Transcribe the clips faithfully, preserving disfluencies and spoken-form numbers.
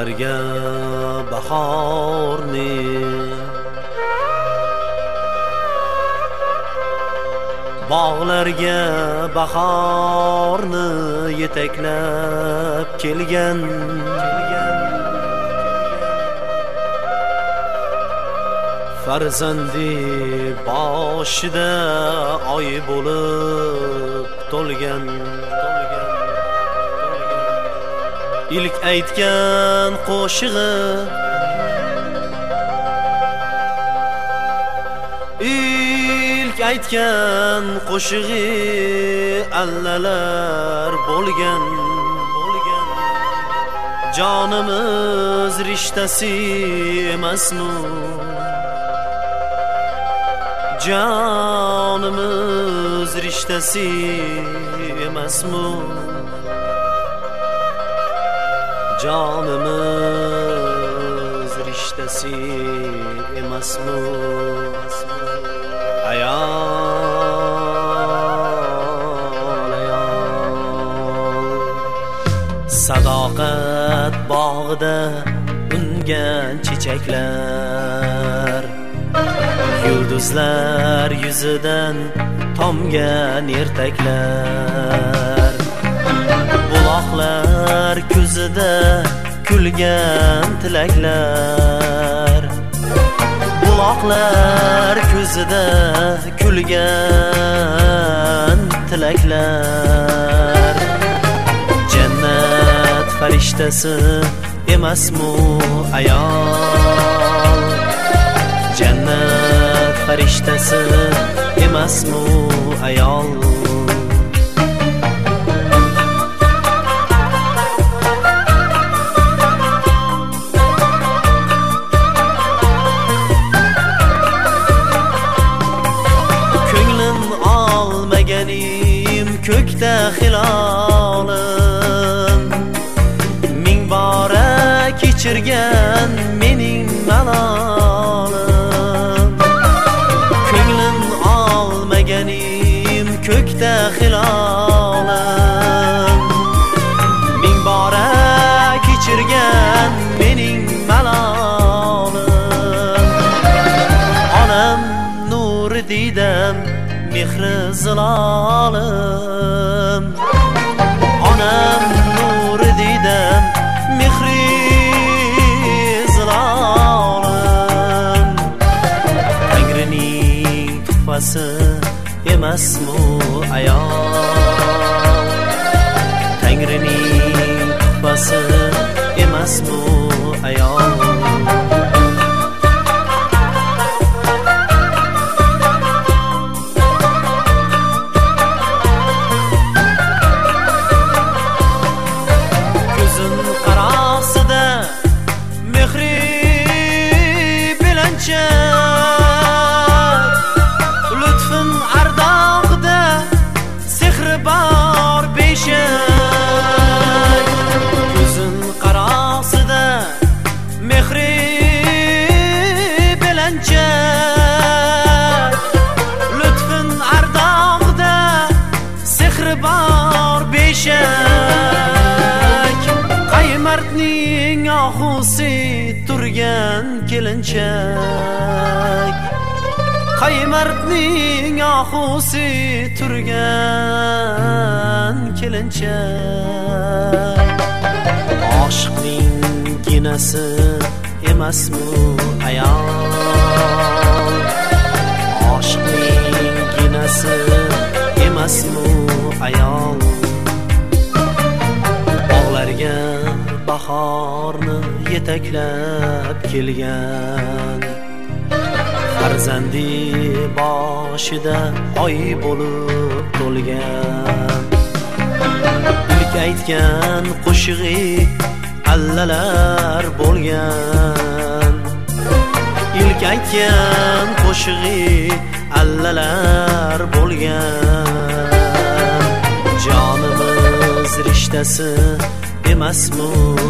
bog'larga bahorni, bog'larga bahorni yetaklab kelgan farzandi boshida oy bo'lib to'lgan, ilk aytgan qo'shig'i ilk aytgan qo'shig'i allalar bo'lgan, bo'lgan jonimiz rishtasi emasmi, jonimiz rishtasi emasmi, jonimiz rishtasi emasmi. Ayol, ayol, sadoqat bog'ida ungan chechaklar, yulduzlar yuzidan tomgan ertaklar, buloqlar ko'zida kulgan tilaklar, buloqlar ko'zida kulgan tilaklar. Jannat farishtasi emasmi ayol, jannat farishtasi emasmi ayol. Ko'kda hilolim ming bora kechirgan mening malolim, ko'nglim olmaganim ko'kda hilolim ming bora kechirgan mening malolim. Onam nuri diydam mehri zilolim, onam nuri diydam mehri zilolim. Tangrining tuhfasi emasmi ayol, Tangrining tuhfasi emasmi ayol. Lütfün ardağıda sehri bor beşik, gözün qarasida mehri belanchak. Lütfün ardağıda sehri bor beşik, qaymardning ohusi turgan kelinchak, qaymardning ohusi turgan kelinchak. Oshiqning ginasi emasmi ayol, oshiqning ginasi emasmi ayol. Bog'larga bahorni yetaklab kelgan farzandi boshida oy bo'lib to'lgan, ilk aytgan qo'shig'i allalar bo'lgan, ilk aytgan qo'shig'i allalar bo'lgan. Jonimiz rishtasi emasmi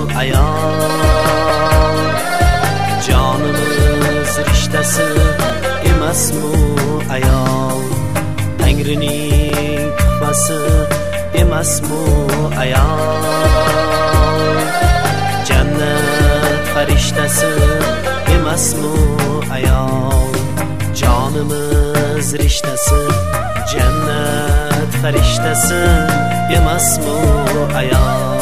ayol, jonimiz rishtasi emasmi ayol. Tangrining tuhfasi emasmi ayol, jannat Jonimiz rishtasi, jannat farishtasi emasmi ayol?